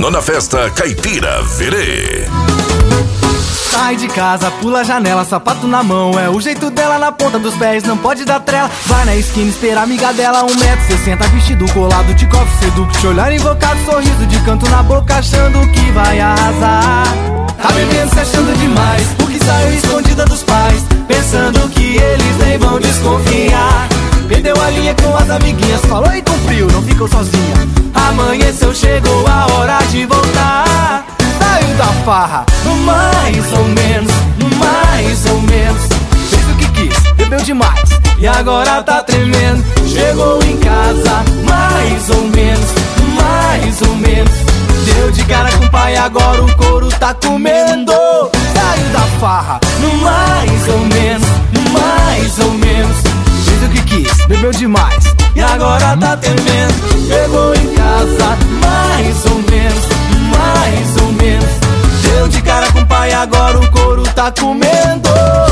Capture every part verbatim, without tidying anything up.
Nona Festa Caipira Verê. Sai de casa, pula a janela, sapato na mão, é o jeito dela na ponta dos pés, não pode dar trela. Vai na esquina esperar a amiga dela, um metro e sessenta, vestido colado de coffee seduct, te olhar invocado, sorriso de canto na boca, achando que vai arrasar. Tá bebendo, se achando demais, porque saiu escondida dos pais, pensando que eles nem vão desconfiar. Perdeu a linha com as amiguinhas, falou e cumpriu, não ficou sozinha. Amanheceu, chegou a hora de voltar. Saiu da farra, mais ou menos, mais ou menos. Fez o que quis, bebeu demais e agora tá tremendo. Chegou em casa, mais ou menos, mais ou menos. Deu de cara com o pai, agora o couro tá comendo. Saiu da farra, mais ou menos, mais ou menos. Fez o que quis, bebeu demais e agora tá tremendo. Chegou em casa, mais ou menos, mais ou menos. Deu de cara com o pai, agora o couro tá comendo.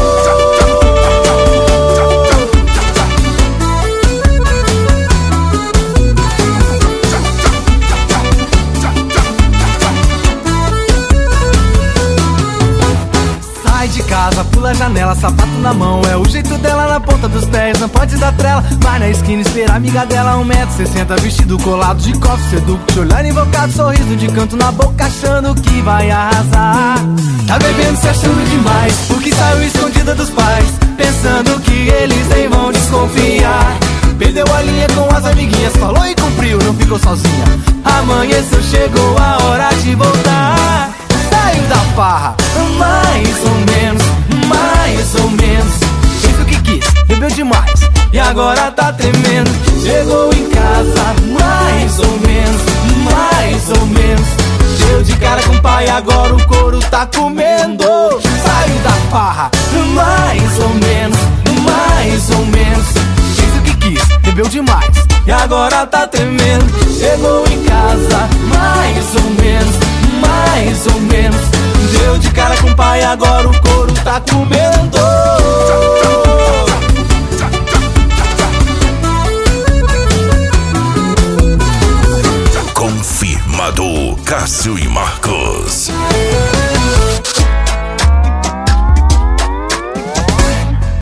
Sai de casa, pula a janela, sapato na mão, é o jeito dela na ponta dos pés, não pode dar trela. Vai na esquina esperar a amiga dela, um metro e sessenta, vestido colado de coffee seduct, olhar invocado, sorriso de canto na boca, achando que vai arrasar. Tá bebendo, se achando demais, porque saiu escondida dos pais, pensando que eles nem vão desconfiar. Perdeu a linha com as amiguinhas, falou e cumpriu, não ficou sozinha. Amanheceu, chegou a hora de voltar. Saiu da farra, mais ou menos, mais ou menos. Fez o que quis, bebeu demais e agora tá tremendo. Chegou em casa, mais ou menos, mais ou menos. Deu de cara com o pai, agora o couro tá comendo. Saiu da farra, mais ou menos, mais ou menos. Fez o que quis, bebeu demais e agora tá tremendo. Chegou em casa, mais ou menos, mais ou menos. Deu de cara com o pai, agora o couro tá comendo. Confirmado Cássio e Marcos.